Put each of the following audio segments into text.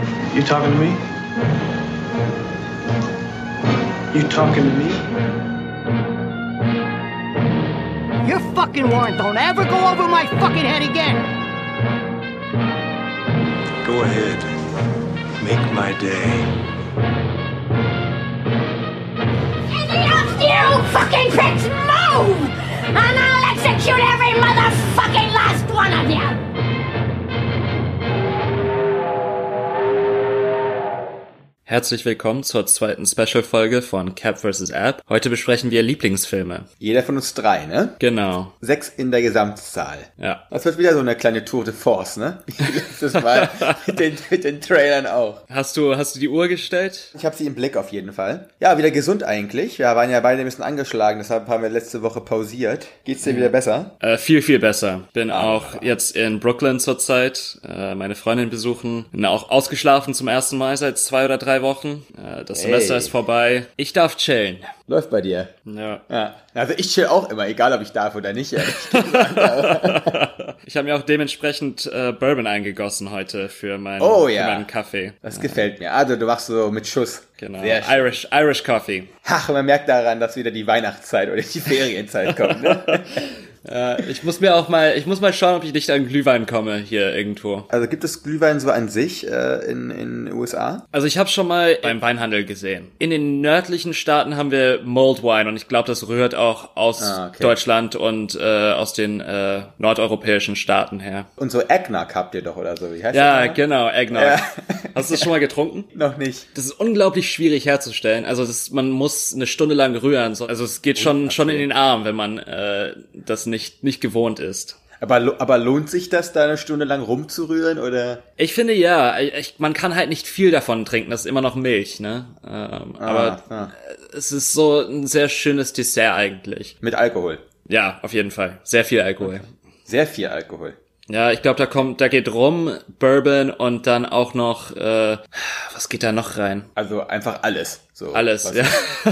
You talking to me? You talking to me? Your fucking warrant don't ever go over my fucking head again. Go ahead. Make my day. You fucking pricks, move! And I'll execute every motherfucking last one of you! Herzlich willkommen zur zweiten Special-Folge von Cap vs. App. Heute besprechen wir Lieblingsfilme. Jeder von uns 3, ne? Genau. 6 in der Gesamtzahl. Ja. Das wird wieder so eine kleine Tour de Force, ne? Wie letztes Mal mit den Trailern auch. Hast du die Uhr gestellt? Ich habe sie im Blick auf jeden Fall. Ja, wieder gesund eigentlich. Wir waren ja beide ein bisschen angeschlagen, deshalb haben wir letzte Woche pausiert. Geht's dir wieder besser? Viel, viel besser. Bin auch jetzt in Brooklyn zurzeit, meine Freundin besuchen. Bin auch ausgeschlafen zum ersten Mal seit 2 oder 3 Wochen. Das Semester ist vorbei. Ich darf chillen. Läuft bei dir. Ja. Also ich chill auch immer, egal ob ich darf oder nicht. Ich habe mir auch dementsprechend Bourbon eingegossen heute für meinen Kaffee. Das gefällt mir. Also du machst so mit Schuss. Genau. Irish Coffee. Ach, man merkt daran, dass wieder die Weihnachtszeit oder die Ferienzeit kommt, ne? Ich muss mal schauen, ob ich nicht an Glühwein komme hier irgendwo. Also gibt es Glühwein so an sich in den USA? Also ich habe schon mal beim Weinhandel gesehen. In den nördlichen Staaten haben wir Mulled Wine und ich glaube, das rührt auch aus Deutschland und aus den nordeuropäischen Staaten her. Und so Eggnog habt ihr doch oder so, wie heißt das? Ja, genau, Eggnog. Ja. Hast du das schon mal getrunken? Noch nicht. Das ist unglaublich schwierig herzustellen. Also man muss eine Stunde lang rühren. Also es geht schon in den Arm, wenn man das nicht gewohnt ist. Aber lohnt sich das, da eine Stunde lang rumzurühren, oder? Ich finde ja. Man kann halt nicht viel davon trinken. Das ist immer noch Milch, ne? Aber es ist so ein sehr schönes Dessert eigentlich. Mit Alkohol? Ja, auf jeden Fall. Sehr viel Alkohol. Sehr viel Alkohol. Ja, ich glaube, da geht rum Bourbon und dann auch noch, was geht da noch rein? Also einfach alles. So, alles, ja.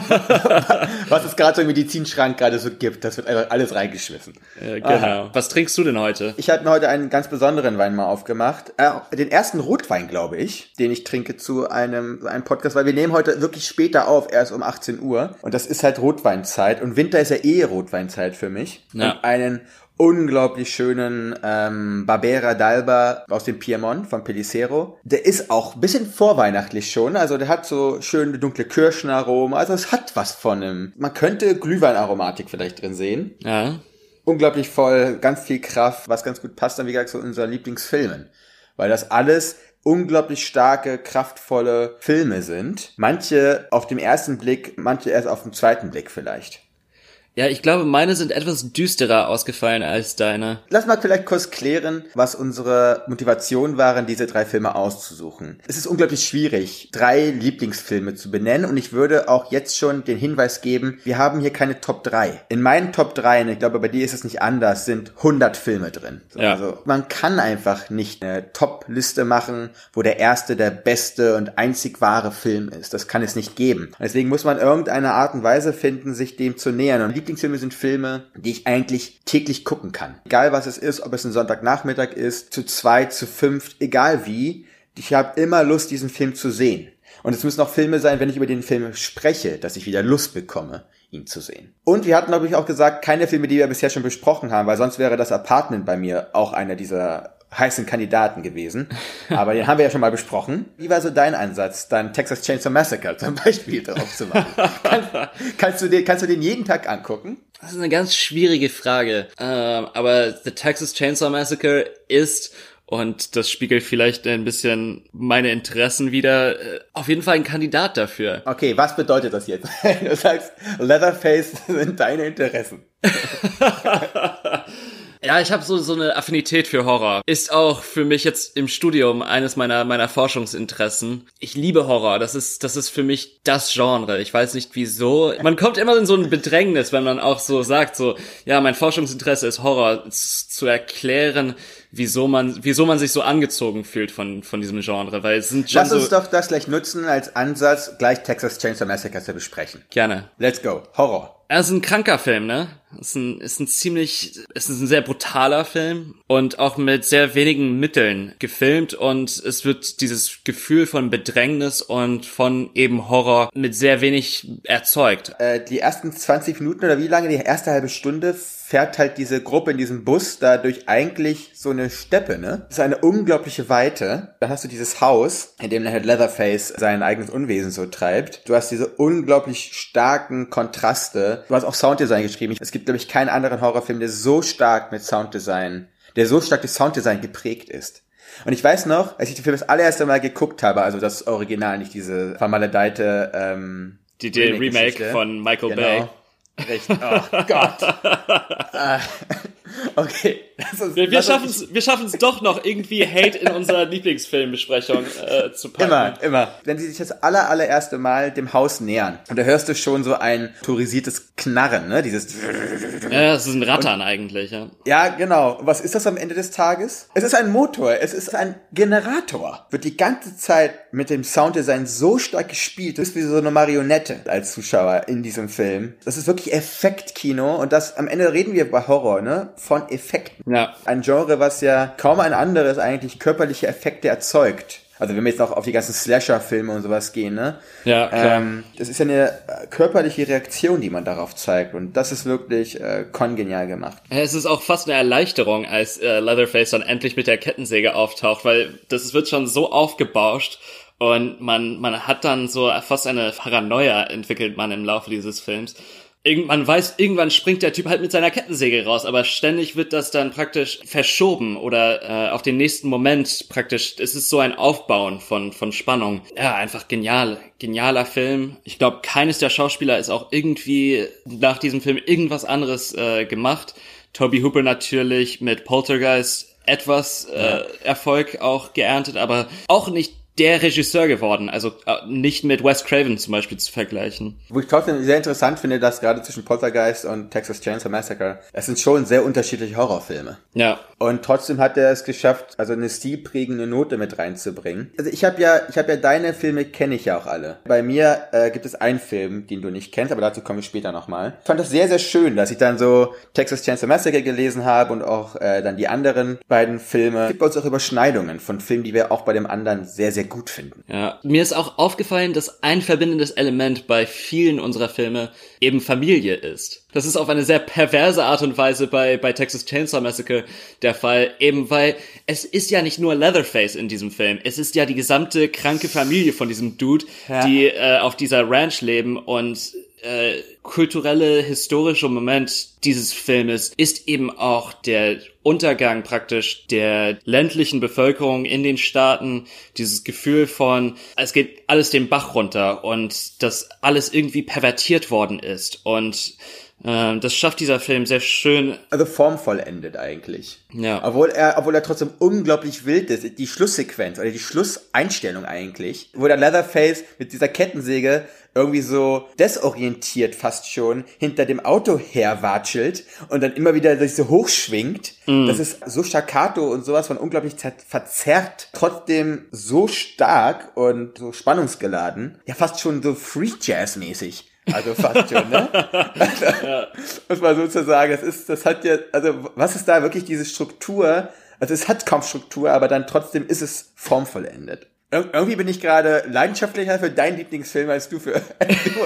Was es gerade so im Medizinschrank gerade so gibt, das wird einfach alles reingeschmissen. Genau. Aha. Was trinkst du denn heute? Ich habe mir heute einen ganz besonderen Wein mal aufgemacht. Den ersten Rotwein, glaube ich, den ich trinke zu einem Podcast, weil wir nehmen heute wirklich später auf, erst um 18 Uhr. Und das ist halt Rotweinzeit. Und Winter ist ja Rotweinzeit für mich. Ja. Und einen unglaublich schönen Barbera d'Alba aus dem Piemont von Pellicero. Der ist auch ein bisschen vorweihnachtlich schon. Also der hat so schöne dunkle Kirschenaromen. Also es hat was von einem. Man könnte Glühweinaromatik vielleicht drin sehen. Ja. Unglaublich voll, ganz viel Kraft, was ganz gut passt dann, wie gesagt, zu unseren Lieblingsfilmen. Weil das alles unglaublich starke, kraftvolle Filme sind. Manche auf dem ersten Blick, manche erst auf dem zweiten Blick vielleicht. Ja, ich glaube, meine sind etwas düsterer ausgefallen als deine. Lass mal vielleicht kurz klären, was unsere Motivation waren, diese 3 Filme auszusuchen. Es ist unglaublich schwierig, 3 Lieblingsfilme zu benennen und ich würde auch jetzt schon den Hinweis geben, wir haben hier keine Top 3. In meinen Top 3, und ich glaube, bei dir ist es nicht anders, sind 100 Filme drin. Ja. Also man kann einfach nicht eine Top-Liste machen, wo der erste, der beste und einzig wahre Film ist. Das kann es nicht geben. Und deswegen muss man irgendeine Art und Weise finden, sich dem zu nähern. Und Lieblingsfilme sind Filme, die ich eigentlich täglich gucken kann. Egal was es ist, ob es ein Sonntagnachmittag ist, zu 2, zu 5, egal wie. Ich habe immer Lust, diesen Film zu sehen. Und es müssen auch Filme sein, wenn ich über den Film spreche, dass ich wieder Lust bekomme, ihn zu sehen. Und wir hatten, glaube ich, auch gesagt, keine Filme, die wir bisher schon besprochen haben, weil sonst wäre das Apartment bei mir auch einer dieser heißen Kandidaten gewesen. Aber den haben wir ja schon mal besprochen. Wie war so dein Ansatz, dann Texas Chainsaw Massacre zum Beispiel drauf zu machen? Kannst du den jeden Tag angucken? Das ist eine ganz schwierige Frage. Aber The Texas Chainsaw Massacre ist, und das spiegelt vielleicht ein bisschen meine Interessen wider, auf jeden Fall ein Kandidat dafür. Okay, was bedeutet das jetzt? Du sagst, Leatherface sind deine Interessen. Ja, ich habe so eine Affinität für Horror. Ist auch für mich jetzt im Studium eines meiner Forschungsinteressen. Ich liebe Horror. Das ist für mich das Genre. Ich weiß nicht wieso. Man kommt immer in so ein Bedrängnis, wenn man auch so sagt, so, ja, mein Forschungsinteresse ist Horror. Zu erklären, wieso man sich so angezogen fühlt von diesem Genre, weil es sind schon Lass uns doch das gleich nutzen als Ansatz, gleich Texas Chainsaw Massacre zu besprechen. Gerne. Let's go. Horror. Es ist ein kranker Film, ne? Es ist ein sehr brutaler Film und auch mit sehr wenigen Mitteln gefilmt und es wird dieses Gefühl von Bedrängnis und von eben Horror mit sehr wenig erzeugt. Die ersten 20 Minuten oder wie lange, die erste halbe Stunde fährt halt diese Gruppe in diesem Bus da durch eigentlich so eine Steppe, ne? Das ist eine unglaubliche Weite. Dann hast du dieses Haus, in dem halt Leatherface sein eigenes Unwesen so treibt. Du hast diese unglaublich starken Kontraste. Du hast auch Sounddesign geschrieben. Es gibt, glaube ich, keinen anderen Horrorfilm, der so stark durch Sounddesign geprägt ist. Und ich weiß noch, als ich den Film das allererste Mal geguckt habe, also das Original, nicht diese vermaledeite die Remake von Michael Bay. Richtig. Oh Gott. Okay. Wir schaffen es doch noch irgendwie Hate in unserer Lieblingsfilmbesprechung zu packen. Immer. Wenn sie sich das allererste Mal dem Haus nähern und da hörst du schon so ein motorisiertes Knarren, ne? Dieses. Ja, das ist ein Rattern eigentlich, ja. Ja, genau. Was ist das am Ende des Tages? Es ist ein Motor, es ist ein Generator. Wird die ganze Zeit mit dem Sounddesign so stark gespielt, du bist wie so eine Marionette als Zuschauer in diesem Film. Das ist wirklich Effektkino und das am Ende reden wir bei Horror, ne? Von Effekten. Ja. Ein Genre, was ja kaum ein anderes eigentlich körperliche Effekte erzeugt. Also wenn wir jetzt auch auf die ganzen Slasher-Filme und sowas gehen, ne? Ja, klar. Das ist ja eine körperliche Reaktion, die man darauf zeigt. Und das ist wirklich kongenial gemacht. Es ist auch fast eine Erleichterung, als Leatherface dann endlich mit der Kettensäge auftaucht, weil das wird schon so aufgebauscht und man hat dann so fast eine Paranoia entwickelt man im Laufe dieses Films. Irgendwann springt der Typ halt mit seiner Kettensäge raus, aber ständig wird das dann praktisch verschoben oder auf den nächsten Moment praktisch. Es ist so ein Aufbauen von Spannung. Ja, einfach genialer Film. Ich glaube, keines der Schauspieler ist auch irgendwie nach diesem Film irgendwas anderes gemacht. Tobe Hooper natürlich mit Poltergeist etwas Erfolg auch geerntet, aber auch nicht der Regisseur geworden, also nicht mit Wes Craven zum Beispiel zu vergleichen. Wo ich trotzdem sehr interessant finde, dass gerade zwischen Poltergeist und Texas Chainsaw Massacre, es sind schon sehr unterschiedliche Horrorfilme. Ja. Und trotzdem hat er es geschafft, also eine stilprägende Note mit reinzubringen. Also ich habe ja deine Filme kenne ich ja auch alle. Bei mir gibt es einen Film, den du nicht kennst, aber dazu komme ich später nochmal. Ich fand das sehr, sehr schön, dass ich dann so Texas Chainsaw Massacre gelesen habe und auch dann die anderen beiden Filme. Es gibt bei uns auch Überschneidungen von Filmen, die wir auch bei dem anderen sehr, sehr gut finden. Ja, mir ist auch aufgefallen, dass ein verbindendes Element bei vielen unserer Filme eben Familie ist. Das ist auf eine sehr perverse Art und Weise bei Texas Chainsaw Massacre der Fall, eben weil es ist ja nicht nur Leatherface in diesem Film, es ist ja die gesamte kranke Familie von diesem Dude, die auf dieser Ranch leben und kulturelle, historische Moment dieses Filmes ist eben auch der Untergang praktisch der ländlichen Bevölkerung in den Staaten, dieses Gefühl von, es geht alles den Bach runter und dass alles irgendwie pervertiert worden ist und das schafft dieser Film sehr schön. Also formvollendet eigentlich. Ja. Obwohl er trotzdem unglaublich wild ist. Die Schlusssequenz oder die Schlusseinstellung eigentlich, wo der Leatherface mit dieser Kettensäge irgendwie so desorientiert fast schon hinter dem Auto herwatschelt und dann immer wieder sich so hochschwingt. Das ist so staccato und sowas von unglaublich verzerrt, trotzdem so stark und so spannungsgeladen. Ja, fast schon so Free Jazz mäßig. Also fast schon, ne? Also, muss man sozusagen, das hat ja, also was ist da wirklich diese Struktur? Also es hat kaum Struktur, aber dann trotzdem ist es formvollendet. Irgendwie bin ich gerade leidenschaftlicher für deinen Lieblingsfilm als du für du,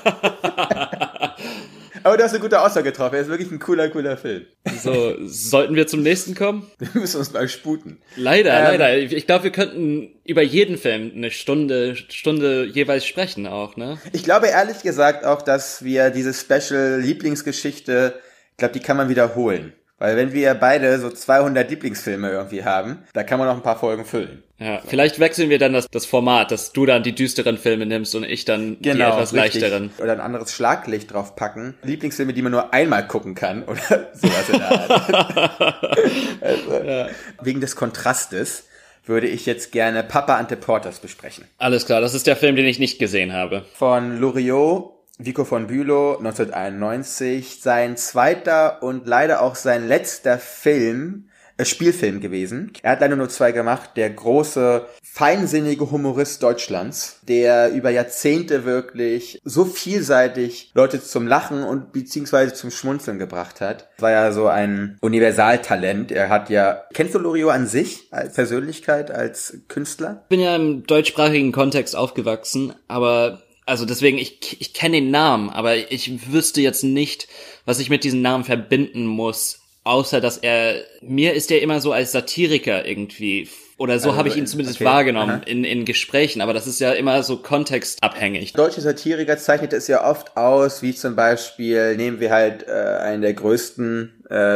aber du hast eine gute Aussage getroffen. Er ist wirklich ein cooler Film. So, sollten wir zum nächsten kommen? Wir müssen uns mal sputen. Leider. Ich glaube, wir könnten über jeden Film eine Stunde jeweils sprechen auch, ne? Ich glaube ehrlich gesagt auch, dass wir diese Special Lieblingsgeschichte, ich glaube, die kann man wiederholen. Weil wenn wir beide so 200 Lieblingsfilme irgendwie haben, da kann man noch ein paar Folgen füllen. Ja, vielleicht wechseln wir dann das Format, dass du dann die düsteren Filme nimmst und ich dann die etwas leichteren. Oder ein anderes Schlaglicht drauf packen. Lieblingsfilme, die man nur einmal gucken kann oder sowas in der Art. Also, wegen des Kontrastes würde ich jetzt gerne Papa Ante Portas besprechen. Alles klar, das ist der Film, den ich nicht gesehen habe. Von Loriot, Vico von Bülow, 1991, sein zweiter und leider auch sein letzter Film Spielfilm gewesen. Er hat leider nur 2 gemacht. Der große, feinsinnige Humorist Deutschlands, der über Jahrzehnte wirklich so vielseitig Leute zum Lachen und beziehungsweise zum Schmunzeln gebracht hat. War ja so ein Universaltalent. Er hat ja, kennst du Loriot an sich als Persönlichkeit, als Künstler? Ich bin ja im deutschsprachigen Kontext aufgewachsen, aber also deswegen, ich kenne den Namen, aber ich wüsste jetzt nicht, was ich mit diesem Namen verbinden muss, außer dass mir ist er immer so als Satiriker irgendwie, oder so habe ich ihn zumindest wahrgenommen in Gesprächen, aber das ist ja immer so kontextabhängig. Deutsche Satiriker zeichnet es ja oft aus, wie zum Beispiel, nehmen wir halt einen der größten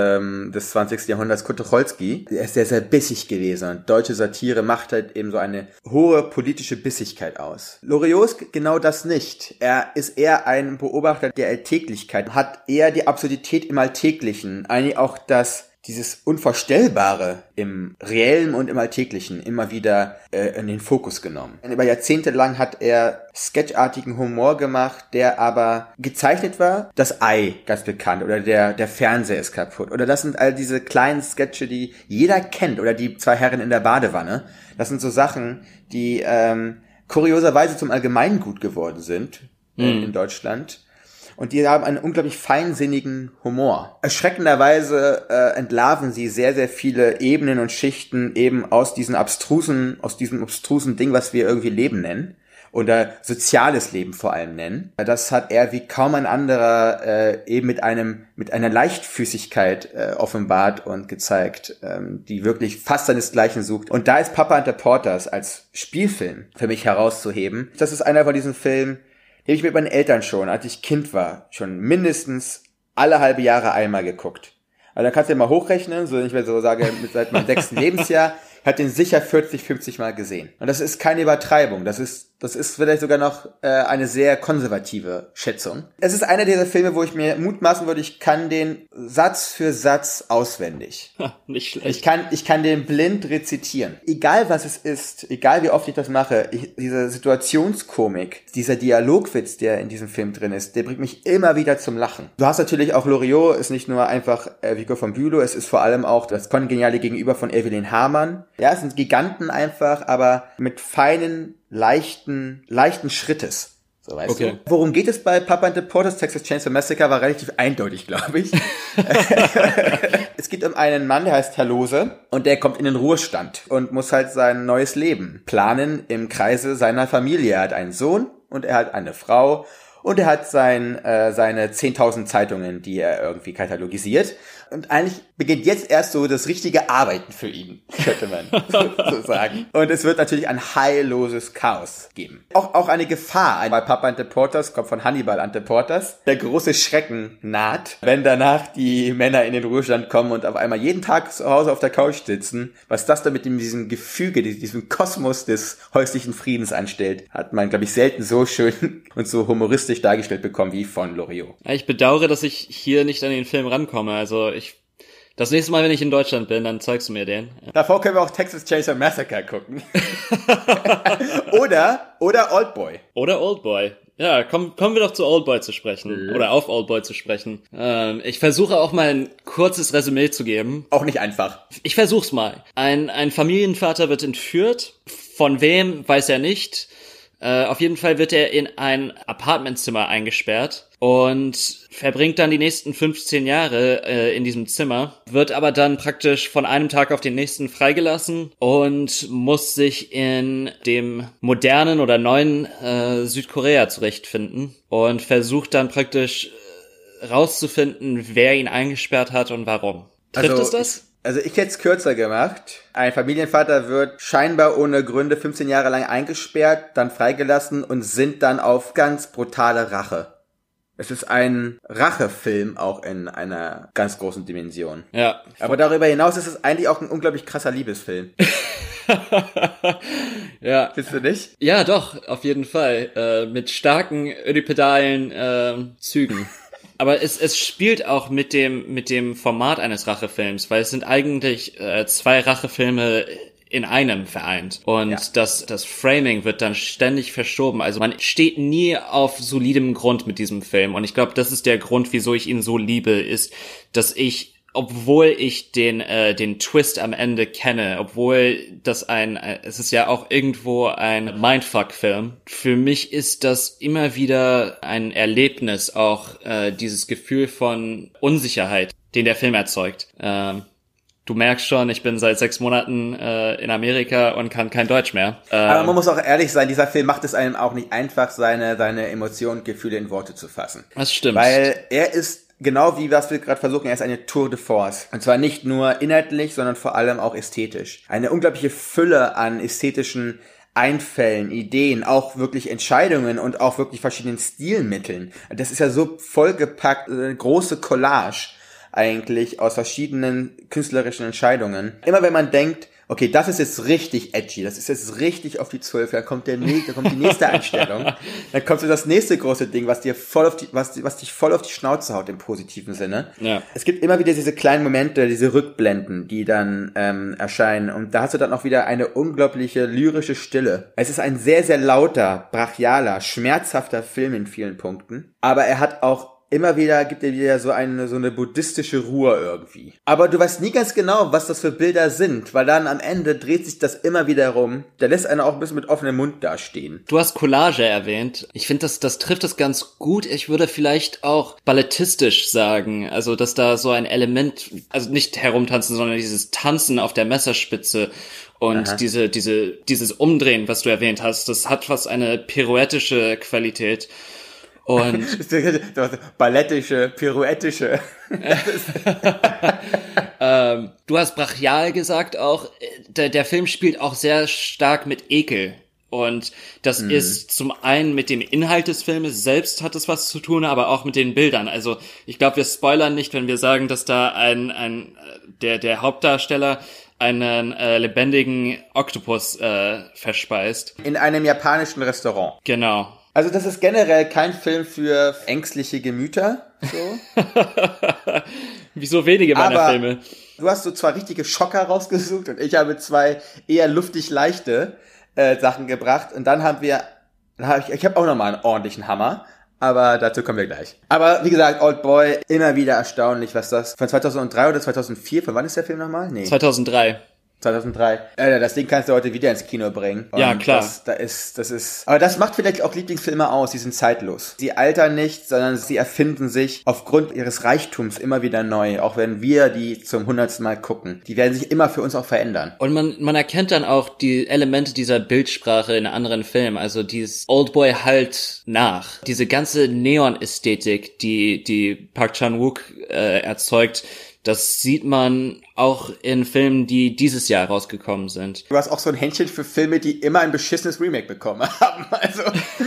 des 20. Jahrhunderts, Kurt Tucholsky. Er ist sehr, sehr bissig gewesen und deutsche Satire macht halt eben so eine hohe politische Bissigkeit aus. Loriot ist genau das nicht. Er ist eher ein Beobachter der Alltäglichkeit, hat eher die Absurdität im Alltäglichen, eigentlich auch dieses Unvorstellbare im Reellen und im Alltäglichen immer wieder in den Fokus genommen. Über Jahrzehnte lang hat er sketchartigen Humor gemacht, der aber gezeichnet war. Das Ei, ganz bekannt, oder der Fernseher ist kaputt. Oder das sind all diese kleinen Sketche, die jeder kennt, oder die 2 Herren in der Badewanne. Das sind so Sachen, die kurioserweise zum Allgemeingut geworden sind in Deutschland. Und die haben einen unglaublich feinsinnigen Humor. Erschreckenderweise entlarven sie sehr, sehr viele Ebenen und Schichten eben aus diesem abstrusen Ding, was wir irgendwie Leben nennen. Oder soziales Leben vor allem nennen. Das hat er wie kaum ein anderer eben mit einer Leichtfüßigkeit offenbart und gezeigt, die wirklich fast seinesgleichen sucht. Und da ist Papa and the Porters als Spielfilm für mich herauszuheben. Das ist einer von diesen Filmen, den ich mit meinen Eltern schon, als ich Kind war, schon mindestens alle halbe Jahre einmal geguckt. Also da kannst du ja mal hochrechnen, so wenn ich mir so sage, seit meinem 6. Lebensjahr, hat den sicher 40, 50 Mal gesehen. Und das ist keine Übertreibung. Das ist vielleicht sogar noch eine sehr konservative Schätzung. Es ist einer dieser Filme, wo ich mir mutmaßen würde, ich kann den Satz für Satz auswendig. Nicht schlecht. Ich kann den blind rezitieren. Egal was es ist, egal wie oft ich das mache, diese Situationskomik, dieser Dialogwitz, der in diesem Film drin ist, der bringt mich immer wieder zum Lachen. Du hast natürlich auch Loriot, ist nicht nur einfach Vico von Bülow, es ist vor allem auch das kongeniale Gegenüber von Evelyn Hamann. Ja, es sind Giganten einfach, aber mit feinen, leichten Schrittes. So, weißt du? Worum geht es bei Papa and the Porters? Texas Chainsaw Massacre war relativ eindeutig, glaube ich. Es geht um einen Mann, der heißt Herr Lose und der kommt in den Ruhestand und muss halt sein neues Leben planen im Kreise seiner Familie. Er hat einen Sohn und er hat eine Frau und er hat seine 10.000 Zeitungen, die er irgendwie katalogisiert. Und eigentlich beginnt jetzt erst so das richtige Arbeiten für ihn, könnte man so sagen. Und es wird natürlich ein heilloses Chaos geben. Auch eine Gefahr bei Papa and the Porters, kommt von Hannibal and the Porters. Der große Schrecken naht, wenn danach die Männer in den Ruhestand kommen und auf einmal jeden Tag zu Hause auf der Couch sitzen. Was das da mit diesem Gefüge, diesem Kosmos des häuslichen Friedens anstellt, hat man, glaube ich, selten so schön und so humoristisch dargestellt bekommen wie von Loriot. Ich bedauere, dass ich hier nicht an den Film rankomme. Also das nächste Mal, wenn ich in Deutschland bin, dann zeigst du mir den. Ja. Davor können wir auch Texas Chainsaw Massacre gucken. oder Oldboy. Oder Oldboy. Ja, kommen wir doch zu Oldboy zu sprechen. Oder auf Oldboy zu sprechen. Ich versuche auch mal ein kurzes Resümee zu geben. Auch nicht einfach. Ich versuch's mal. Ein Familienvater wird entführt. Von wem, weiß er nicht. Auf jeden Fall wird er in ein Apartmentzimmer eingesperrt und verbringt dann die nächsten 15 Jahre in diesem Zimmer, wird aber dann praktisch von einem Tag auf den nächsten freigelassen und muss sich in dem modernen oder neuen Südkorea zurechtfinden und versucht dann praktisch rauszufinden, wer ihn eingesperrt hat und warum. Trifft es das? Also ich hätte es kürzer gemacht. Ein Familienvater wird scheinbar ohne Gründe 15 Jahre lang eingesperrt, dann freigelassen und sinnt dann auf ganz brutale Rache. Es ist ein Rachefilm, auch in einer ganz großen Dimension. Ja. Aber darüber hinaus ist es eigentlich auch ein unglaublich krasser Liebesfilm. Ja. Findest du nicht? Ja, doch, auf jeden Fall. Mit starken ödipedalen Zügen. Aber es spielt auch mit dem Format eines Rachefilms, weil es sind eigentlich 2 Rachefilme in einem vereint. Und das Framing wird dann ständig verschoben. Also man steht nie auf solidem Grund mit diesem Film. Und ich glaube, das ist der Grund, wieso ich ihn so liebe, ist, dass ich obwohl ich den Twist am Ende kenne, obwohl das es ist ja auch irgendwo ein Mindfuck-Film. Für mich ist das immer wieder ein Erlebnis, auch dieses Gefühl von Unsicherheit, den der Film erzeugt. Du merkst schon, ich bin seit 6 Monaten in Amerika und kann kein Deutsch mehr. Aber man muss auch ehrlich sein, dieser Film macht es einem auch nicht einfach, seine Emotionen und Gefühle in Worte zu fassen. Das stimmt. Weil er ist, genau wie was wir gerade versuchen, er ist eine Tour de force. Und zwar nicht nur inhaltlich, sondern vor allem auch ästhetisch. Eine unglaubliche Fülle an ästhetischen Einfällen, Ideen, auch wirklich Entscheidungen und auch wirklich verschiedenen Stilmitteln. Das ist ja so vollgepackt, eine große Collage eigentlich aus verschiedenen künstlerischen Entscheidungen. Immer wenn man denkt, okay, das ist jetzt richtig edgy, das ist jetzt richtig auf die 12, dann kommt die nächste Einstellung, dann kommt so das nächste große Ding, was dich voll auf die Schnauze haut im positiven Sinne. Ja. Es gibt immer wieder diese kleinen Momente, diese Rückblenden, die dann erscheinen, und da hast du dann auch wieder eine unglaubliche lyrische Stille. Es ist ein sehr, sehr lauter, brachialer, schmerzhafter Film in vielen Punkten, aber er hat auch gibt er wieder so eine buddhistische Ruhe irgendwie. Aber du weißt nie ganz genau, was das für Bilder sind, weil dann am Ende dreht sich das immer wieder rum. Der lässt einen auch ein bisschen mit offenem Mund dastehen. Du hast Collage erwähnt. Ich finde, das trifft es ganz gut. Ich würde vielleicht auch ballettistisch sagen. Also, dass da so ein Element, also nicht herumtanzen, sondern dieses Tanzen auf der Messerspitze und dieses Umdrehen, was du erwähnt hast, das hat fast eine pirouettische Qualität. Und ballettische, pirouettische. Du hast brachial gesagt auch. Der Film spielt auch sehr stark mit Ekel. Und das ist zum einen mit dem Inhalt des Filmes selbst hat es was zu tun, aber auch mit den Bildern. Also ich glaube, wir spoilern nicht, wenn wir sagen, dass da der Hauptdarsteller einen lebendigen Oktopus verspeist. In einem japanischen Restaurant. Genau. Also das ist generell kein Film für ängstliche Gemüter. So. Wie so wenige meiner Filme. Du hast so 2 richtige Schocker rausgesucht und ich habe 2 eher luftig leichte Sachen gebracht. Und dann ich habe auch nochmal einen ordentlichen Hammer. Aber dazu kommen wir gleich. Aber wie gesagt, Old Boy, immer wieder erstaunlich, was das von 2003 oder 2004, von wann ist der Film nochmal? Nee. 2003. 2003. Das Ding kannst du heute wieder ins Kino bringen. Und ja, klar. Das ist, aber das macht vielleicht auch Lieblingsfilme aus, die sind zeitlos. Sie altern nicht, sondern sie erfinden sich aufgrund ihres Reichtums immer wieder neu, auch wenn wir die zum 100. Mal gucken. Die werden sich immer für uns auch verändern. Und man erkennt dann auch die Elemente dieser Bildsprache in anderen Filmen, also dieses Oldboy halt nach. Diese ganze Neon-Ästhetik, die Park Chan-wook erzeugt, das sieht man auch in Filmen, die dieses Jahr rausgekommen sind. Du hast auch so ein Händchen für Filme, die immer ein beschissenes Remake bekommen haben. Also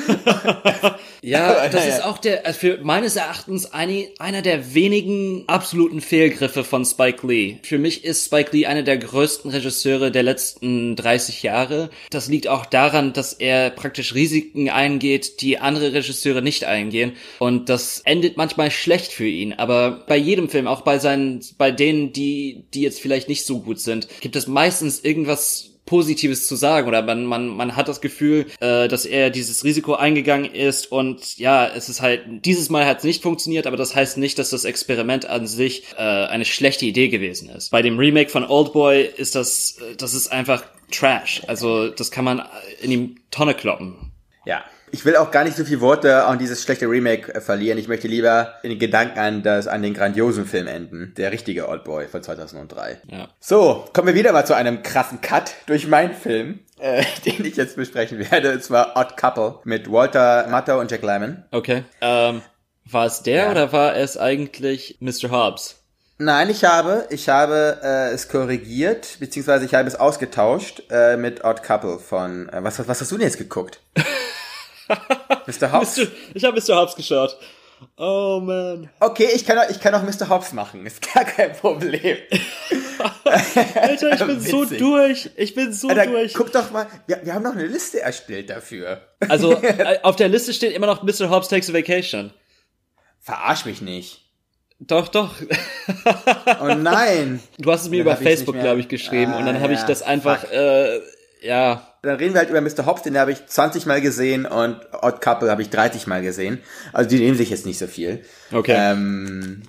ja, das ist auch für meines Erachtens einer der wenigen absoluten Fehlgriffe von Spike Lee. Für mich ist Spike Lee einer der größten Regisseure der letzten 30 Jahre. Das liegt auch daran, dass er praktisch Risiken eingeht, die andere Regisseure nicht eingehen. Und das endet manchmal schlecht für ihn. Aber bei jedem Film, auch bei denen, die jetzt vielleicht nicht so gut sind, gibt es meistens irgendwas Positives zu sagen, oder man hat das Gefühl, dass er dieses Risiko eingegangen ist, und ja, es ist halt, dieses Mal hat es nicht funktioniert, aber das heißt nicht, dass das Experiment an sich eine schlechte Idee gewesen ist. Bei dem Remake von Oldboy ist das ist einfach Trash, also das kann man in die Tonne kloppen. Ja. Ich will auch gar nicht so viele Worte an dieses schlechte Remake verlieren. Ich möchte lieber in den Gedanken an den grandiosen Film enden. Der richtige Oldboy von 2003. Ja. So, kommen wir wieder mal zu einem krassen Cut durch meinen Film, den ich jetzt besprechen werde. Und zwar Odd Couple mit Walter Matthau und Jack Lemmon. Okay. War es der oder war es eigentlich Mr. Hobbs? Nein, ich habe es korrigiert, beziehungsweise ich habe es ausgetauscht mit Odd Couple von, was hast du denn jetzt geguckt? Mr. Hobbs? Ich habe Mr. Hobbs geschaut. Oh man. Okay, ich kann auch Mr. Hobbs machen. Ist gar kein Problem. Alter, ich bin so durch. Alter, durch. Guck doch mal, wir haben noch eine Liste erstellt dafür. Also, auf der Liste steht immer noch Mr. Hobbs Takes a Vacation. Verarsch mich nicht. Doch. Oh nein. Du hast es mir über Facebook, glaube ich, geschrieben, und dann habe ich das einfach, ja. Dann reden wir halt über Mr. Hobbs, den habe ich 20 Mal gesehen, und Odd Couple habe ich 30 Mal gesehen. Also die nehmen sich jetzt nicht so viel. Okay.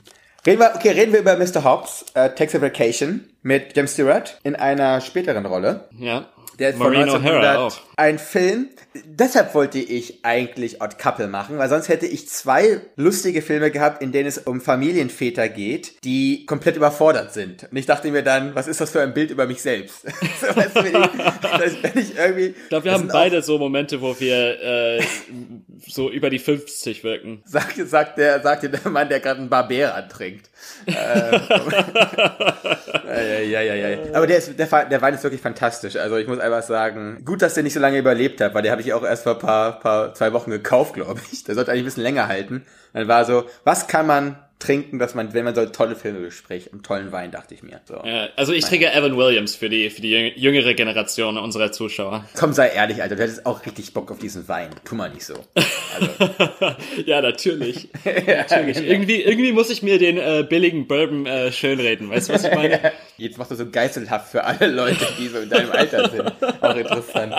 Reden wir über Mr. Hobbs, Takes a Vacation mit James Stewart in einer späteren Rolle. Ja. Der ist von Maureen 1900, O'Hara auch. ein Film. Deshalb wollte ich eigentlich Odd Couple machen, weil sonst hätte ich 2 lustige Filme gehabt, in denen es um Familienväter geht, die komplett überfordert sind. Und ich dachte mir dann, was ist das für ein Bild über mich selbst? So, weißt du, wenn ich irgendwie... Ich glaube, wir haben beide so Momente, wo wir so über die 50 wirken. Sagt der Mann, der gerade einen Barbera trinkt. Ja. Aber der Wein ist wirklich fantastisch. Also ich muss einfach sagen, gut, dass der nicht so lange überlebt hat, weil der habe ich auch erst vor 2 Wochen gekauft, glaube ich. Der sollte eigentlich ein bisschen länger halten. Dann war so, was kann man trinken, dass man, wenn man so tolle Filme bespricht, einen tollen Wein, dachte ich mir. So. Ja, also ich trinke Evan Williams für die jüngere Generation unserer Zuschauer. Komm, sei ehrlich, Alter, du hättest auch richtig Bock auf diesen Wein. Tu mal nicht so. Also. Ja, natürlich. Natürlich. Genau. Irgendwie muss ich mir den billigen Bourbon schönreden. Weißt du, was ich meine? Jetzt machst du so geißelhaft für alle Leute, die so in deinem Alter sind. Auch interessant.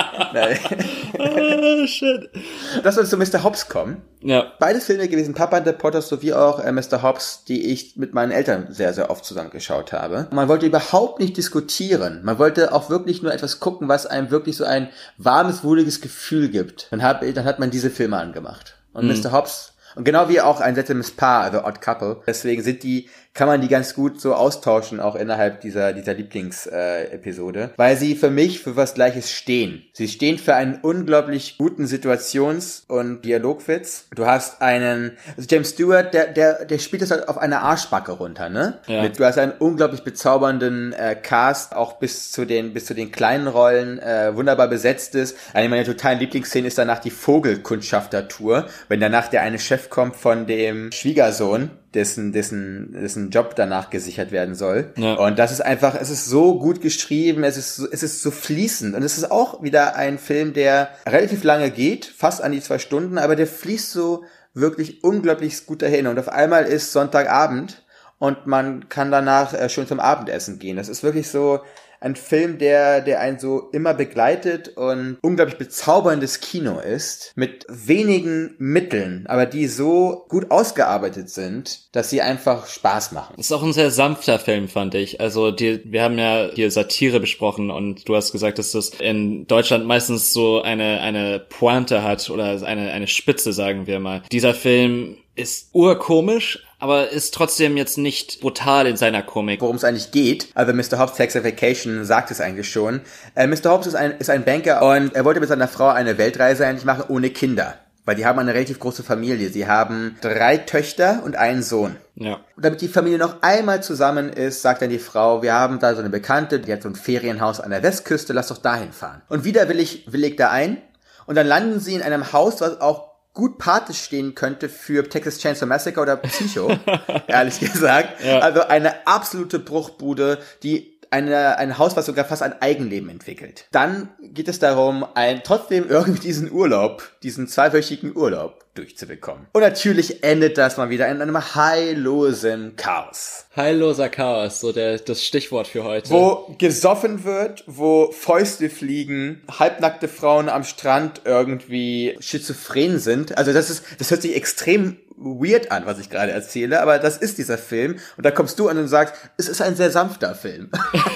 Shit. Lass uns zu Mr. Hobbs kommen. Ja. Beide Filme gewesen, Papa and the Potters sowie auch Mr. Hobbs, die ich mit meinen Eltern sehr, sehr oft zusammengeschaut habe. Man wollte überhaupt nicht diskutieren. Man wollte auch wirklich nur etwas gucken, was einem wirklich so ein warmes, wohliges Gefühl gibt. Dann hat man diese Filme angemacht. Und Mr. Hobbs, und genau wie auch ein seltsames Paar, also Odd Couple, deswegen kann man die ganz gut so austauschen, auch innerhalb dieser Lieblingsepisode, weil sie für mich für was Gleiches stehen. Sie stehen für einen unglaublich guten Situations- und Dialogwitz. Du hast also James Stewart, der spielt das halt auf einer Arschbacke runter, ne? Ja. Du hast einen unglaublich bezaubernden Cast, auch bis zu den kleinen Rollen, wunderbar besetzt ist. Eine meiner totalen Lieblingsszenen ist danach die Vogelkundschafter-Tour, wenn danach der eine Chef kommt von dem Schwiegersohn, dessen Job danach gesichert werden soll. Ja. Und das ist einfach, es ist so gut geschrieben, es ist so fließend. Und es ist auch wieder ein Film, der relativ lange geht, fast an die 2 Stunden, aber der fließt so wirklich unglaublich gut dahin. Und auf einmal ist Sonntagabend und man kann danach schon zum Abendessen gehen. Das ist wirklich so ein Film, der einen so immer begleitet und unglaublich bezauberndes Kino ist, mit wenigen Mitteln, aber die so gut ausgearbeitet sind, dass sie einfach Spaß machen. Ist auch ein sehr sanfter Film, fand ich. Also wir haben ja hier Satire besprochen und du hast gesagt, dass das in Deutschland meistens so eine Pointe hat oder eine Spitze, sagen wir mal. Dieser Film ist urkomisch, aber ist trotzdem jetzt nicht brutal in seiner Komik. Worum es eigentlich geht, also Mr. Hobbs Takes a Vacation sagt es eigentlich schon. Mr. Hobbs ist ein Banker und er wollte mit seiner Frau eine Weltreise eigentlich machen ohne Kinder. Weil die haben eine relativ große Familie. Sie haben 3 Töchter und einen Sohn. Ja. Und damit die Familie noch einmal zusammen ist, sagt dann die Frau, wir haben da so eine Bekannte, die hat so ein Ferienhaus an der Westküste, lass doch dahin fahren. Und wieder willigt er ein und dann landen sie in einem Haus, was auch gut Pate stehen könnte für Texas Chainsaw Massacre oder Psycho, ehrlich gesagt. Ja. Also eine absolute Bruchbude, die ein Haus, was sogar fast ein Eigenleben entwickelt. Dann geht es darum, trotzdem irgendwie diesen 2-wöchigen Urlaub durchzubekommen. Und natürlich endet das mal wieder in einem heillosen Chaos. Heilloser Chaos, so das Stichwort für heute. Wo gesoffen wird, wo Fäuste fliegen, halbnackte Frauen am Strand irgendwie schizophren sind. Also das hört sich extrem weird an, was ich gerade erzähle, aber das ist dieser Film. Und da kommst du an und sagst, es ist ein sehr sanfter Film.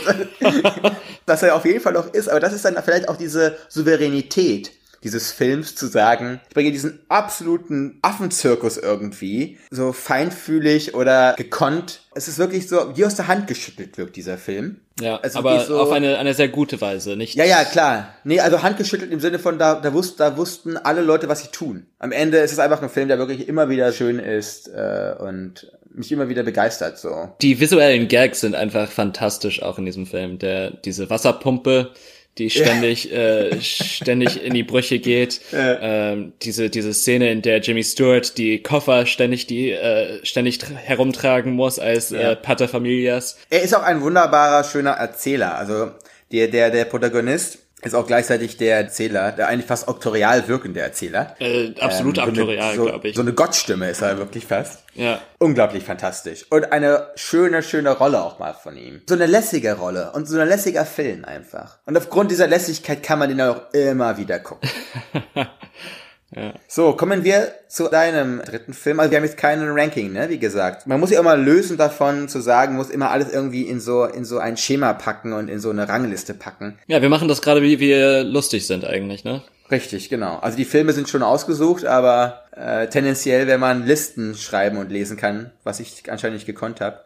Was er auf jeden Fall noch ist, aber das ist dann vielleicht auch diese Souveränität dieses Films, zu sagen, ich bringe diesen absoluten Affenzirkus irgendwie, so feinfühlig oder gekonnt. Es ist wirklich so, wie aus der Hand geschüttelt wirkt dieser Film. Ja, aber so, auf eine sehr gute Weise, nicht? Ja, klar. Nee, also handgeschüttelt im Sinne von, da wussten alle Leute, was sie tun. Am Ende ist es einfach ein Film, der wirklich immer wieder schön ist und mich immer wieder begeistert, so. Die visuellen Gags sind einfach fantastisch auch in diesem Film. Diese Wasserpumpe, die ständig in die Brüche geht. Diese Szene, in der Jimmy Stewart die Koffer ständig herumtragen muss als Paterfamilias. Er ist auch ein wunderbarer, schöner Erzähler. Also der Protagonist ist auch gleichzeitig der Erzähler, der eigentlich fast auktorial wirkende Erzähler. Absolut auktorial, glaube ich. So eine Gottstimme ist er wirklich fast. Ja. Unglaublich fantastisch. Und eine schöne Rolle auch mal von ihm. So eine lässige Rolle und so ein lässiger Film einfach. Und aufgrund dieser Lässigkeit kann man den auch immer wieder gucken. Ja. So, kommen wir zu deinem dritten Film. Also wir haben jetzt keinen Ranking, ne, wie gesagt. Man muss sich auch mal lösen davon, zu sagen, muss immer alles irgendwie in so ein Schema packen und in so eine Rangliste packen. Ja, wir machen das gerade, wie wir lustig sind eigentlich, ne? Richtig, genau. Also die Filme sind schon ausgesucht, aber tendenziell, wenn man Listen schreiben und lesen kann, was ich anscheinend nicht gekonnt habe.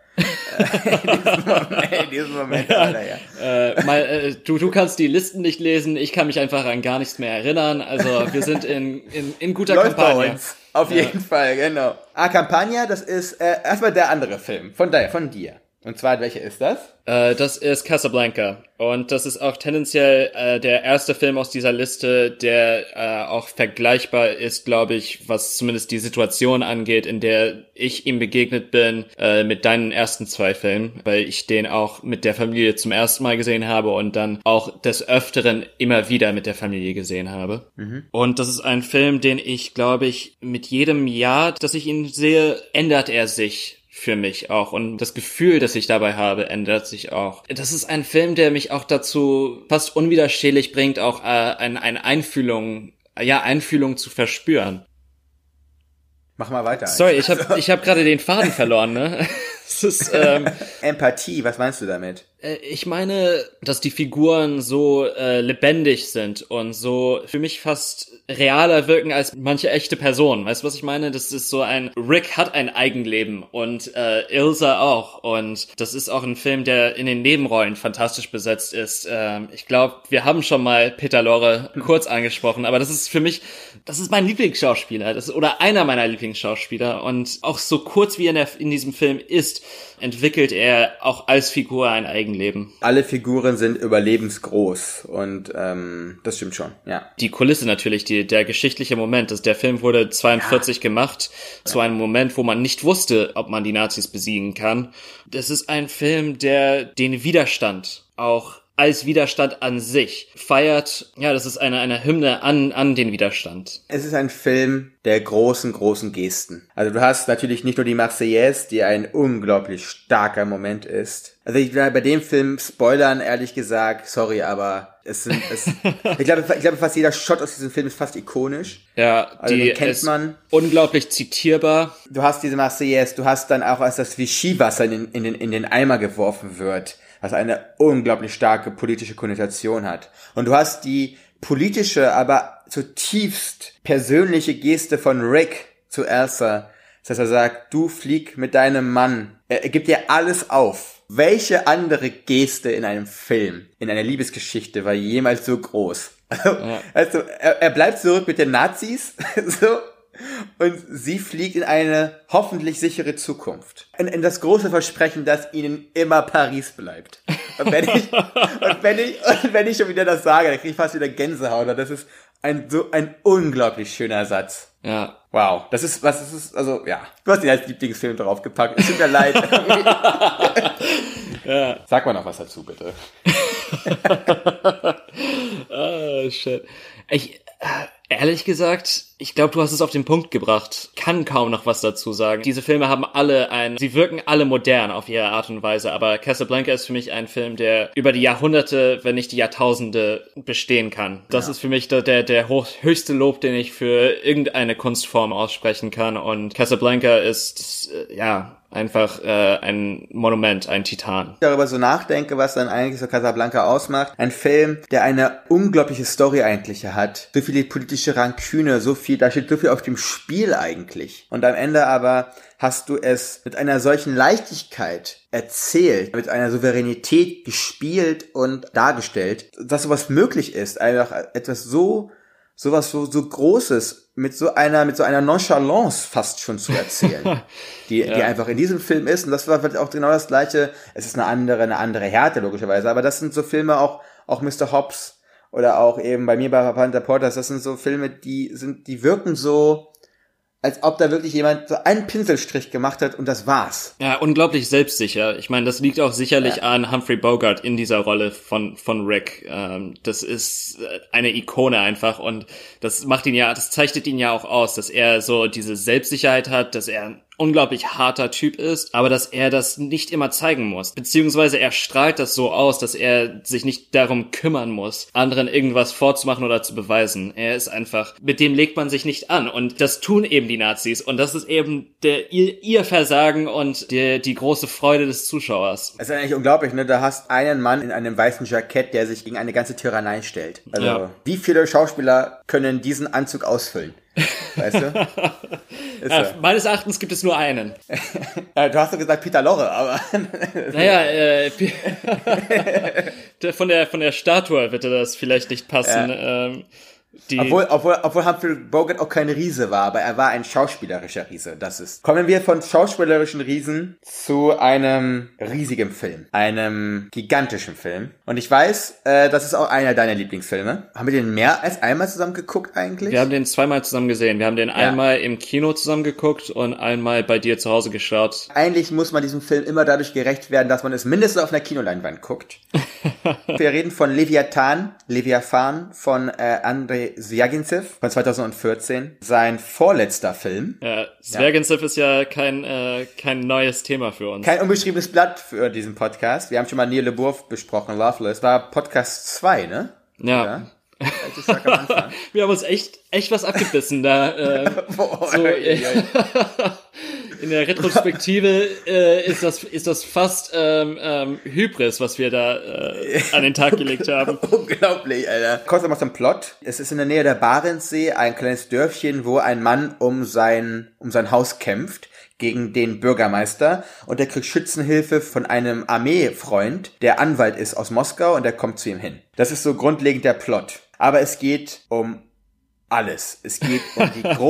In diesem Moment ja. Du kannst die Listen nicht lesen, ich kann mich einfach an gar nichts mehr erinnern. Also wir sind in guter Läuft Kampagne. Bei uns. Auf jeden Fall, genau. Campagna, das ist erstmal der andere Film von dir. Und zwar, welcher ist das? Das ist Casablanca. Und das ist auch tendenziell der erste Film aus dieser Liste, der auch vergleichbar ist, glaube ich, was zumindest die Situation angeht, in der ich ihm begegnet bin, mit deinen ersten 2 Filmen, weil ich den auch mit der Familie zum ersten Mal gesehen habe und dann auch des Öfteren immer wieder mit der Familie gesehen habe. Mhm. Und das ist ein Film, den ich, glaube ich, mit jedem Jahr, dass ich ihn sehe, ändert er sich für mich auch. Und das Gefühl, das ich dabei habe, ändert sich auch. Das ist ein Film, der mich auch dazu fast unwiderstehlich bringt, auch eine Einfühlung zu verspüren. Mach mal weiter. Sorry, ich hab gerade den Faden verloren, ne? Es ist, Empathie, was meinst du damit? Ich meine, dass die Figuren so lebendig sind und so für mich fast realer wirken als manche echte Personen. Weißt du, was ich meine? Das ist so Rick hat ein Eigenleben und Ilsa auch. Und das ist auch ein Film, der in den Nebenrollen fantastisch besetzt ist. Ich glaube, wir haben schon mal Peter Lorre kurz angesprochen, aber das ist mein Lieblingsschauspieler. Oder einer meiner Lieblingsschauspieler. Und auch so kurz wie er in diesem Film ist, entwickelt er auch als Figur ein Eigenleben. Alle Figuren sind überlebensgroß und das stimmt schon, ja. Die Kulisse natürlich, der geschichtliche Moment, der Film wurde 42 gemacht, zu einem Moment, wo man nicht wusste, ob man die Nazis besiegen kann. Das ist ein Film, der den Widerstand auch als Widerstand an sich feiert. Ja, das ist eine Hymne an den Widerstand. Es ist ein Film der großen Gesten. Also du hast natürlich nicht nur die Marseillaise, die ein unglaublich starker Moment ist. Also ich will bei dem Film spoilern, ehrlich gesagt, sorry, aber ich glaube fast jeder Shot aus diesem Film ist fast ikonisch. Ja, also die kennt man. Unglaublich zitierbar. Du hast diese Marseillaise, du hast dann auch, als das Vichy-Wasser in den Eimer geworfen wird, was eine unglaublich starke politische Konnotation hat. Und du hast die politische, aber zutiefst persönliche Geste von Rick zu Elsa. Das heißt, er sagt, du flieg mit deinem Mann. Er gibt dir alles auf. Welche andere Geste in einem Film, in einer Liebesgeschichte war jemals so groß? Also er bleibt zurück mit den Nazis, so. Und sie fliegt in eine hoffentlich sichere Zukunft. In das große Versprechen, dass ihnen immer Paris bleibt. Und wenn ich schon wieder das sage, dann kriege ich fast wieder Gänsehaut. Das ist ein unglaublich schöner Satz. Ja. Wow. Also, ja. Du hast ihn als Lieblingsfilm draufgepackt. Es tut mir leid. Ja. Sag mal noch was dazu, bitte. Oh, shit. Ehrlich gesagt, ich glaube, du hast es auf den Punkt gebracht. Kann kaum noch was dazu sagen. Diese Filme haben sie wirken alle modern auf ihre Art und Weise, aber Casablanca ist für mich ein Film, der über die Jahrhunderte, wenn nicht die Jahrtausende bestehen kann. Das ist für mich der höchste Lob, den ich für irgendeine Kunstform aussprechen kann, und Casablanca ist, einfach ein Monument, ein Titan. Ich darüber so nachdenke, was dann eigentlich so Casablanca ausmacht. Ein Film, der eine unglaubliche Story eigentlich hat. So viele politische Ranküne, da steht so viel auf dem Spiel eigentlich. Und am Ende aber hast du es mit einer solchen Leichtigkeit erzählt, mit einer Souveränität gespielt und dargestellt, dass sowas möglich ist. Einfach etwas sowas so Großes mit so einer Nonchalance fast schon zu erzählen, die einfach in diesem Film ist. Und das war auch genau das Gleiche. Es ist eine andere Härte logischerweise, aber das sind so Filme auch Mr. Hobbs oder auch eben bei mir bei Panther Porters. Das sind so Filme, die wirken so, als ob da wirklich jemand so einen Pinselstrich gemacht hat und das war's. Ja, unglaublich selbstsicher. Ich meine, das liegt auch sicherlich an Humphrey Bogart in dieser Rolle von Rick. Das ist eine Ikone einfach, und das zeichnet ihn ja auch aus, dass er so diese Selbstsicherheit hat, dass er unglaublich harter Typ ist, aber dass er das nicht immer zeigen muss. Beziehungsweise er strahlt das so aus, dass er sich nicht darum kümmern muss, anderen irgendwas vorzumachen oder zu beweisen. Er ist einfach, mit dem legt man sich nicht an. Und das tun eben die Nazis. Und das ist eben ihr Versagen und die große Freude des Zuschauers. Es ist eigentlich unglaublich, ne? Da hast einen Mann in einem weißen Jackett, der sich gegen eine ganze Tyrannei stellt. Also, wie viele Schauspieler können diesen Anzug ausfüllen? Weißt du? Meines Erachtens gibt es nur einen. Du hast doch gesagt Peter Lorre, aber... Naja, von der Statue wird das vielleicht nicht passen. Ja. Obwohl Humphrey Bogart auch kein Riese war, aber er war ein schauspielerischer Riese. Kommen wir von schauspielerischen Riesen zu einem riesigen Film. Einem gigantischen Film. Und ich weiß, das ist auch einer deiner Lieblingsfilme. Haben wir den mehr als einmal zusammen geguckt eigentlich? Wir haben den zweimal zusammen gesehen. Wir haben den einmal im Kino zusammen geguckt und einmal bei dir zu Hause geschaut. Eigentlich muss man diesem Film immer dadurch gerecht werden, dass man es mindestens auf einer Kinoleinwand guckt. Wir reden von Leviathan von Andrei Zwjaginzew von 2014. Sein vorletzter Film. Ja, Zwjaginzew ist ja kein neues Thema für uns. Kein unbeschriebenes Blatt für diesen Podcast. Wir haben schon mal Neil LeBoeuf besprochen, Loveless. War Podcast 2, ne? Ja. Wir haben uns echt was abgebissen da. In der Retrospektive ist das fast Hybris, was wir da an den Tag gelegt haben. Unglaublich, Alter. Kurz nochmal zum Plot. Es ist in der Nähe der Barentssee ein kleines Dörfchen, wo ein Mann um sein Haus kämpft gegen den Bürgermeister und der kriegt Schützenhilfe von einem Armeefreund, der Anwalt ist aus Moskau und der kommt zu ihm hin. Das ist so grundlegend der Plot. Aber es geht um alles. Es geht um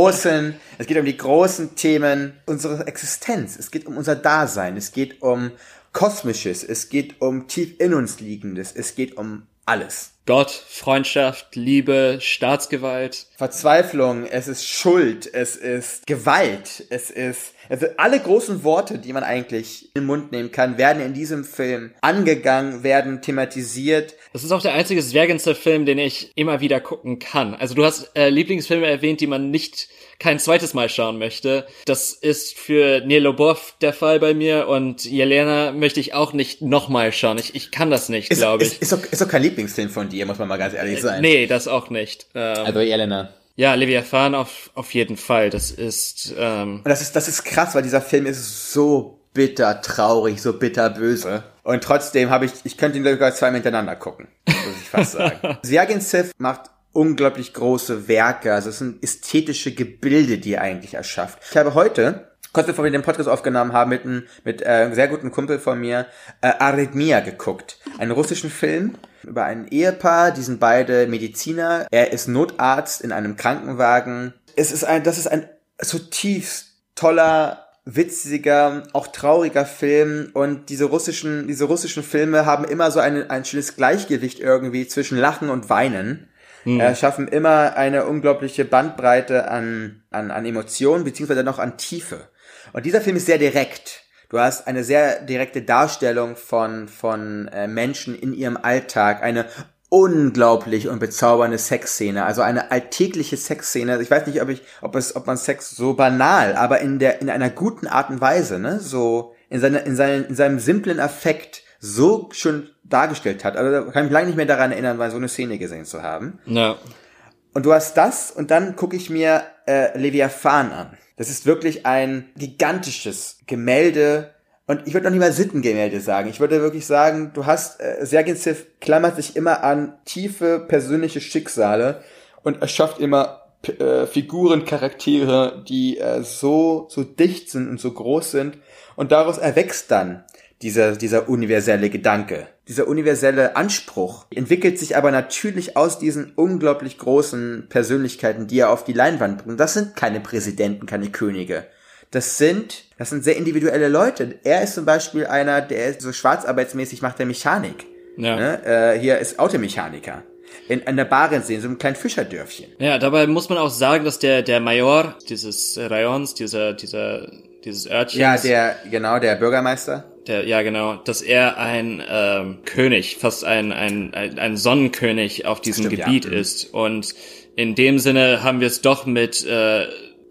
die großen Themen unserer Existenz. Es geht um unser Dasein. Es geht um Kosmisches. Es geht um tief in uns Liegendes. Es geht um alles. Gott, Freundschaft, Liebe, Staatsgewalt. Verzweiflung, es ist Schuld, es ist Gewalt, also alle großen Worte, die man eigentlich in den Mund nehmen kann, werden in diesem Film angegangen, werden thematisiert. Das ist auch der einzige Zwjaginzew-Film, den ich immer wieder gucken kann. Also du hast Lieblingsfilme erwähnt, die man kein zweites Mal schauen möchte. Das ist für Neil LeBoeuf der Fall bei mir und Jelena möchte ich auch nicht nochmal schauen. Ich kann das nicht, glaube ich. Ist doch kein Lieblingsfilm von dir, muss man mal ganz ehrlich sein. Nee, das auch nicht. Also Jelena. Ja, Leviathan auf jeden Fall. Das ist und das ist krass, weil dieser Film ist so bitter traurig, so bitter böse. Und trotzdem ich könnte ihn sogar zweimal hintereinander gucken, muss ich fast sagen. Zwjaginzew macht unglaublich große Werke, also es sind ästhetische Gebilde, die er eigentlich erschafft. Ich habe heute, kurz bevor wir den Podcast aufgenommen haben, mit einem sehr guten Kumpel von mir, Arrhythmia geguckt. Einen russischen Film über ein Ehepaar, die sind beide Mediziner. Er ist Notarzt in einem Krankenwagen. Das ist ein zutiefst toller, witziger, auch trauriger Film und diese russischen Filme haben immer so ein schönes Gleichgewicht irgendwie zwischen Lachen und Weinen. Schaffen immer eine unglaubliche Bandbreite an Emotionen, beziehungsweise noch an Tiefe. Und dieser Film ist sehr direkt. Du hast eine sehr direkte Darstellung von Menschen in ihrem Alltag, eine unglaublich und bezaubernde Sexszene, also eine alltägliche Sexszene. Ich weiß nicht, ob man Sex so banal, aber in einer guten Art und Weise, ne, so in seinem simplen Affekt so schön dargestellt hat. Also da kann ich mich lange nicht mehr daran erinnern, mal so eine Szene gesehen zu haben. Ja. Und du hast das und dann gucke ich mir Leviathan an. Das ist wirklich ein gigantisches Gemälde und ich würde noch nicht mal Sittengemälde sagen. Ich würde wirklich sagen, du hast, Zwjaginzew klammert sich immer an tiefe persönliche Schicksale und erschafft immer Figuren, Charaktere, die so dicht sind und so groß sind und daraus erwächst dann dieser universelle Gedanke. Dieser universelle Anspruch entwickelt sich aber natürlich aus diesen unglaublich großen Persönlichkeiten, die er auf die Leinwand bringt. Das sind keine Präsidenten, keine Könige. Das sind sehr individuelle Leute. Er ist zum Beispiel einer, der so schwarzarbeitsmäßig macht, der Mechanik. Ja. Ne? Hier ist Automechaniker. An der Barentssee, in so einem kleinen Fischerdörfchen. Ja, dabei muss man auch sagen, dass der Major dieses Rayons, dieses Örtchens. Ja, der Bürgermeister. Dass er ein König, fast ein Sonnenkönig auf diesem Gebiet ist. Und in dem Sinne haben wir es doch mit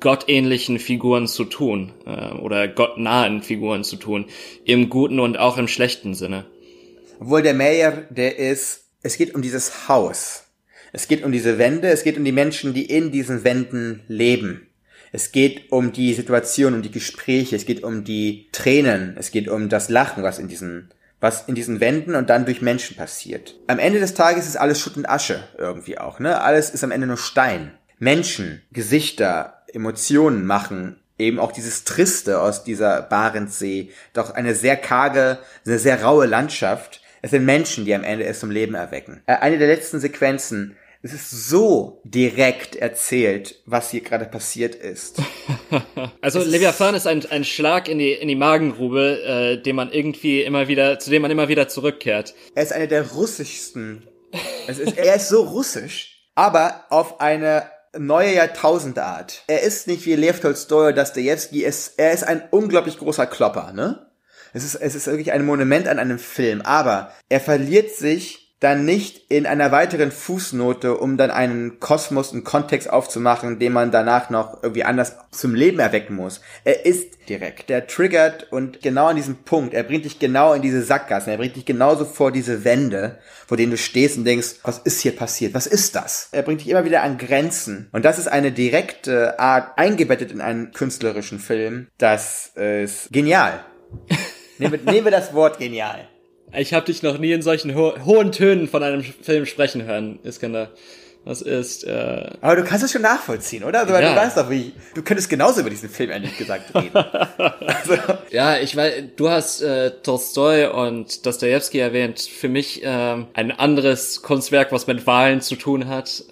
gottähnlichen Figuren zu tun, oder gottnahen Figuren zu tun, im guten und auch im schlechten Sinne. Obwohl der Mayer, es geht um dieses Haus. Es geht um diese Wände, es geht um die Menschen, die in diesen Wänden leben. Es geht um die Situation, um die Gespräche, es geht um die Tränen, es geht um das Lachen, was in diesen Wänden und dann durch Menschen passiert. Am Ende des Tages ist alles Schutt und Asche irgendwie auch, ne? Alles ist am Ende nur Stein. Menschen, Gesichter, Emotionen machen eben auch dieses Triste aus dieser Barentssee, doch eine sehr karge, eine sehr raue Landschaft. Es sind Menschen, die am Ende es zum Leben erwecken. Eine der letzten Sequenzen, es ist so direkt erzählt, was hier gerade passiert ist. Also Leviathan ist ein Schlag in die Magengrube, zu dem man immer wieder zurückkehrt. Er ist einer der russischsten. Er ist so russisch, aber auf eine neue Jahrtausendart. Er ist nicht wie Lev Tolstoi oder Dostojewski, er ist ein unglaublich großer Klopper, ne? Es ist wirklich ein Monument an einem Film, aber er verliert sich dann nicht in einer weiteren Fußnote, um dann einen Kosmos, einen Kontext aufzumachen, den man danach noch irgendwie anders zum Leben erwecken muss. Er ist direkt, der triggert und genau an diesem Punkt, er bringt dich genau in diese Sackgassen, er bringt dich genauso vor diese Wände, vor denen du stehst und denkst, was ist hier passiert, was ist das? Er bringt dich immer wieder an Grenzen und das ist eine direkte Art, eingebettet in einen künstlerischen Film, das ist genial. Nehmen wir das Wort genial. Ich habe dich noch nie in solchen hohen Tönen von einem Film sprechen hören, Iskander. Das ist, Aber du kannst es schon nachvollziehen, oder? Also, ja. Du weißt doch, du könntest genauso über diesen Film ehrlich gesagt reden. Also. Ja, ich weiß, du hast Tolstoi und Dostojewski erwähnt. Für mich ein anderes Kunstwerk, was mit Wahlen zu tun hat.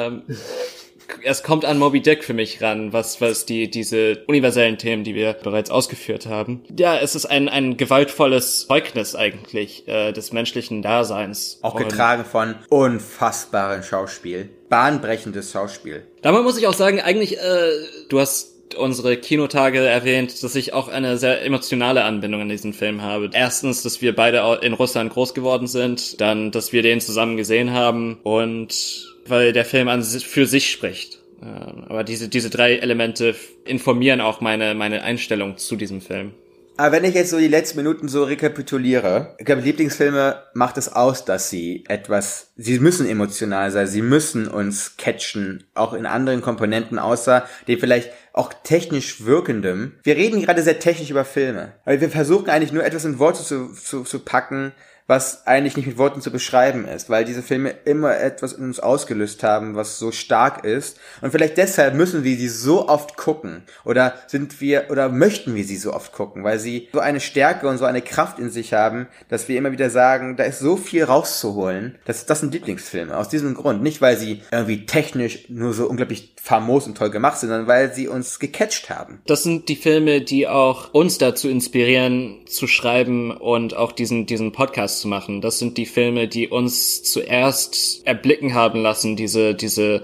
Es kommt an Moby Dick für mich ran, was diese universellen Themen, die wir bereits ausgeführt haben. Ja, es ist ein gewaltvolles Zeugnis eigentlich des menschlichen Daseins. Auch getragen von unfassbarem Schauspiel. Bahnbrechendes Schauspiel. Dabei muss ich auch sagen, eigentlich, du hast unsere Kinotage erwähnt, dass ich auch eine sehr emotionale Anbindung an diesen Film habe. Erstens, dass wir beide in Russland groß geworden sind, dann, dass wir den zusammen gesehen haben und weil der Film für sich spricht. Aber diese drei Elemente informieren auch meine Einstellung zu diesem Film. Aber wenn ich jetzt so die letzten Minuten so rekapituliere, ich glaube, Lieblingsfilme macht es aus, dass sie müssen emotional sein, sie müssen uns catchen, auch in anderen Komponenten, außer dem vielleicht auch technisch wirkendem. Wir reden gerade sehr technisch über Filme, weil wir versuchen eigentlich nur etwas in Worte zu packen, was eigentlich nicht mit Worten zu beschreiben ist, weil diese Filme immer etwas in uns ausgelöst haben, was so stark ist. Und vielleicht deshalb müssen wir sie so oft gucken oder möchten wir sie so oft gucken, weil sie so eine Stärke und so eine Kraft in sich haben, dass wir immer wieder sagen, da ist so viel rauszuholen. Das sind Lieblingsfilme. Aus diesem Grund. Nicht, weil sie irgendwie technisch nur so unglaublich famos und toll gemacht sind, sondern weil sie uns gecatcht haben. Das sind die Filme, die auch uns dazu inspirieren, zu schreiben und auch diesen Podcast zu machen. Das sind die Filme, die uns zuerst erblicken haben lassen, diese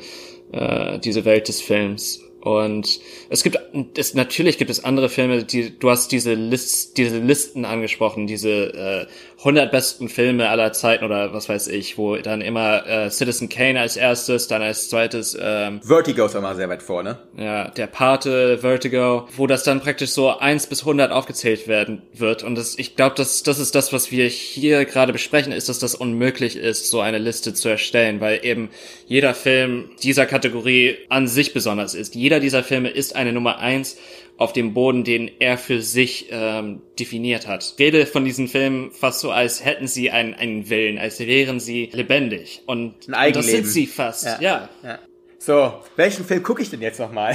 Welt des Films. Und natürlich gibt es andere Filme, du hast diese Listen angesprochen, diese 100 besten Filme aller Zeiten oder was weiß ich, wo dann immer Citizen Kane als erstes, dann als zweites Vertigo ist immer sehr weit vorne. Ja, der Pate, Vertigo, wo das dann praktisch so 1 bis 100 aufgezählt wird. Und ich glaube, das ist das, was wir hier gerade besprechen, ist, dass das unmöglich ist, so eine Liste zu erstellen, weil eben jeder Film dieser Kategorie an sich besonders ist. Jeder dieser Filme ist eine Nummer 1 auf dem Boden, den er für sich definiert hat. Ich rede von diesen Filmen fast so, als hätten sie einen Willen, als wären sie lebendig. Und das sind sie fast, ja. So, welchen Film gucke ich denn jetzt nochmal?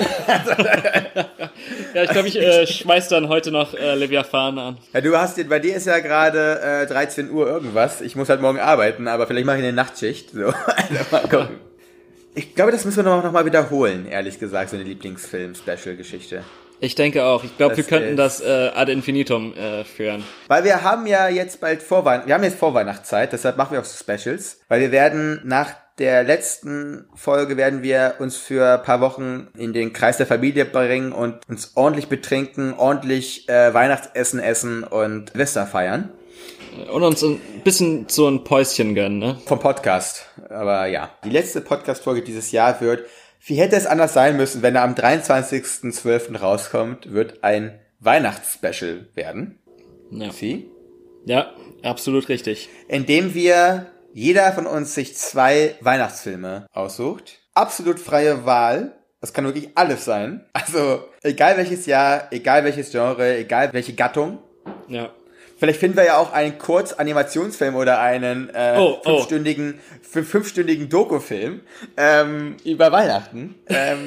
Ja, ich glaube, ich schmeiß dann heute noch Leviathan an. Ja, bei dir ist ja gerade 13 Uhr irgendwas. Ich muss halt morgen arbeiten, aber vielleicht mache ich eine Nachtschicht. So, also mal gucken. Ich glaube, das müssen wir noch mal wiederholen, ehrlich gesagt, so eine Lieblingsfilm-Special-Geschichte. Ich denke auch. Ich glaube, wir könnten das ad infinitum führen. Weil wir haben ja jetzt bald Vorweihnachtszeit, deshalb machen wir auch so Specials. Weil wir werden nach der letzten Folge uns für ein paar Wochen in den Kreis der Familie bringen und uns ordentlich betrinken, ordentlich Weihnachtsessen essen und Silvester feiern. Und uns ein bisschen so ein Päuschen gönnen, ne? Vom Podcast. Aber ja, die letzte Podcast-Folge dieses Jahr wird, wie hätte es anders sein müssen, wenn er am 23.12. rauskommt, wird ein Weihnachtsspecial werden. Ja. Sie? Ja, absolut richtig. Indem jeder von uns sich 2 Weihnachtsfilme aussucht. Absolut freie Wahl. Das kann wirklich alles sein. Also, egal welches Jahr, egal welches Genre, egal welche Gattung. Ja. Vielleicht finden wir ja auch einen Kurz-Animationsfilm oder einen fünfstündigen Dokufilm über Weihnachten.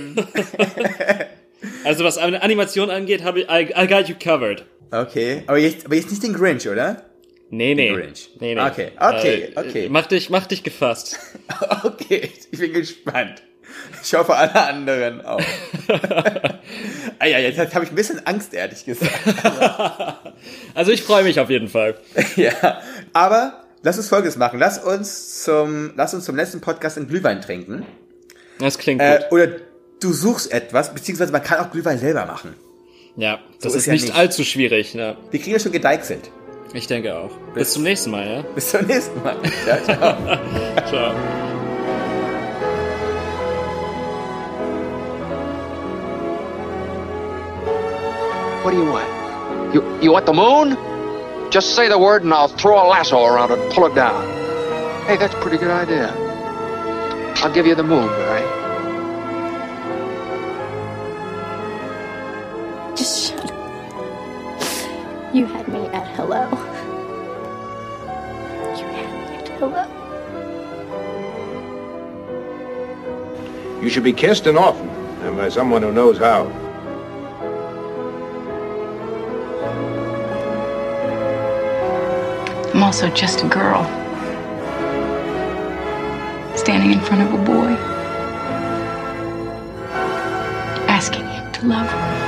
Also was eine Animation angeht, I got you covered. Okay, aber jetzt nicht den Grinch, oder? Nee. Grinch. Nee. Okay. Mach dich gefasst. Okay, ich bin gespannt. Ich hoffe, alle anderen auch. Jetzt habe ich ein bisschen Angst, ehrlich gesagt. Also ich freue mich auf jeden Fall. Ja, aber lass uns Folgendes machen. Lass uns zum letzten Podcast einen Glühwein trinken. Das klingt gut. Oder du suchst etwas, beziehungsweise man kann auch Glühwein selber machen. Ja, das so ist ja nicht allzu schwierig. Ja. Wir kriegen das schon gedeichselt. Ich denke auch. Bis zum nächsten Mal, ja? Bis zum nächsten Mal. Ciao. Ciao. What do you want? You want the moon? Just say the word and I'll throw a lasso around it and pull it down. Hey, that's a pretty good idea. I'll give you the moon, Barry. Just shut up. You had me at hello. You had me at hello. You should be kissed and often, and by someone who knows how. I'm also just a girl, standing in front of a boy, asking him to love her.